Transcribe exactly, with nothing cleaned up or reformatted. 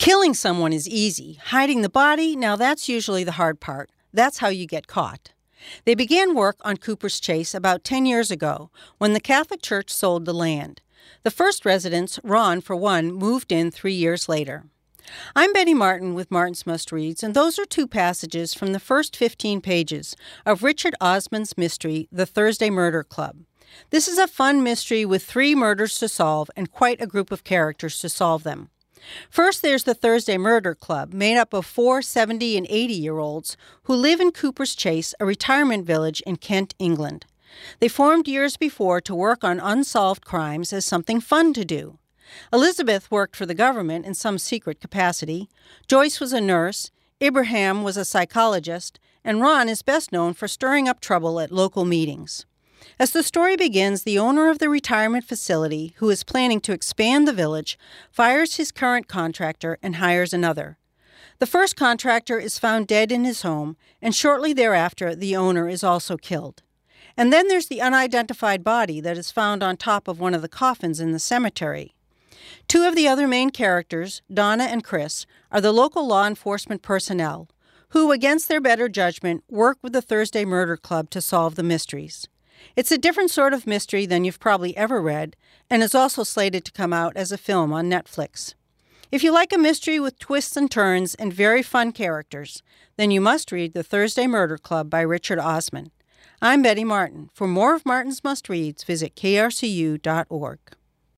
Killing someone is easy. Hiding the body, now that's usually the hard part. That's how you get caught. They began work on Cooper's Chase about ten years ago, when the Catholic Church sold the land. The first residents, Ron for one, moved in three years later. I'm Betty Martin with Martin's Must Reads, and those are two passages from the first fifteen pages of Richard Osman's mystery, The Thursday Murder Club. This is a fun mystery with three murders to solve and quite a group of characters to solve them. First, there's the Thursday Murder Club, made up of four seventy and eighty-year-olds who live in Cooper's Chase, a retirement village in Kent, England. They formed years before to work on unsolved crimes as something fun to do. Elizabeth worked for the government in some secret capacity, Joyce was a nurse, Ibrahim was a psychologist, and Ron is best known for stirring up trouble at local meetings. As the story begins, the owner of the retirement facility, who is planning to expand the village, fires his current contractor and hires another. The first contractor is found dead in his home, and shortly thereafter, the owner is also killed. And then there's the unidentified body that is found on top of one of the coffins in the cemetery. Two of the other main characters, Donna and Chris, are the local law enforcement personnel, who, against their better judgment, work with the Thursday Murder Club to solve the mysteries. It's a different sort of mystery than you've probably ever read, and is also slated to come out as a film on Netflix. If you like a mystery with twists and turns and very fun characters, then you must read The Thursday Murder Club by Richard Osman. I'm Betty Martin. For more of Martin's Must Reads, visit K R C U dot org.